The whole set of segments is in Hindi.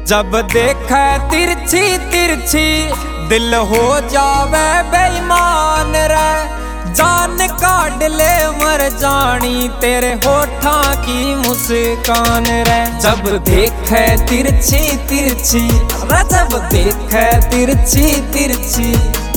जब देखे तिरछी तिरछी दिल हो जावे बेईमान रे। जान काट ले मर जानी तेरे होठां की मुस्कान रे। जब देखे तिरछी तिरछी जब देखे तिरछी तिरछी।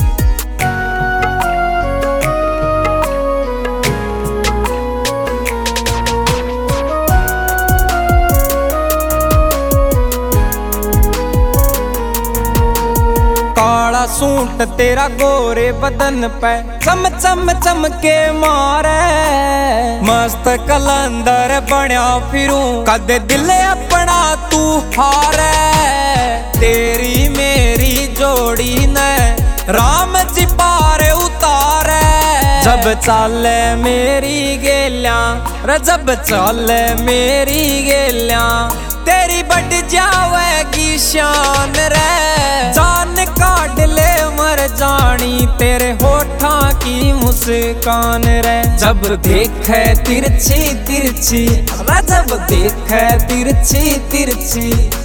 काला सूट तेरा गोरे बदन पे चम चम चमके मारे। मस्त कलंदर बनया फिरूं कदे दिल अपना तू हारे। तेरी मेरी जोड़ी ने राम जी पार उतारे। जब चाले मेरी गेलियां जब चाले मेरी गेलियां तेरी बढ़ जावेगी शान रे। जान काट ले मर जानी तेरे होठां की मुस्कान रे। जब देखे तिरछी तिरछी जब देखे तिरछी तिरछी।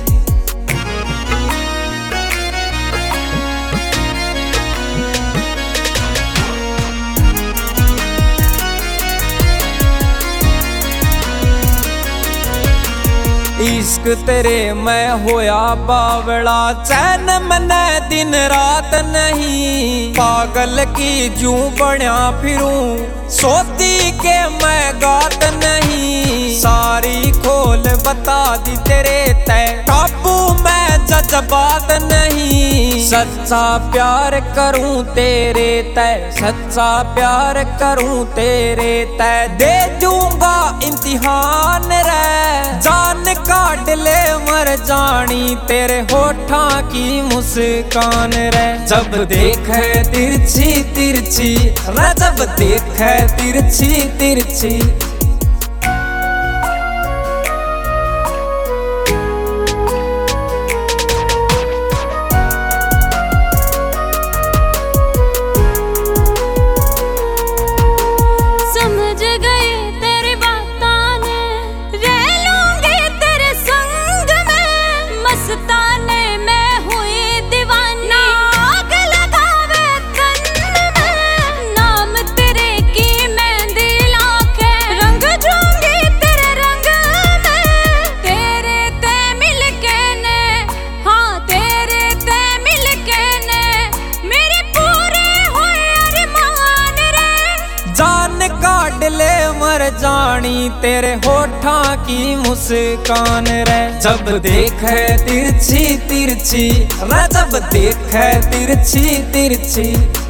इश्क तेरे मैं होया बावड़ा चैन मने दिन रात नहीं। पागल की जूं बनया फिरूं सोती के मैं गात नहीं। सारी खोल बता दी तेरे तय काबू मैं जज्बात नहीं। सच्चा प्यार करूं तेरे तय सच्चा प्यार करूं तेरे तय दे दूंगा इम्तिहान रे। जान काट ले मर जानी तेरे होठां की मुस्कान रे। जब देखे तिरछी तिरछी जब देखे तिरछी तिरछी। काट ले मर जानी तेरे होठां की मुस्कान रे। जब देखे तिरछी तिरछी जब देखे तिरछी तिरछी।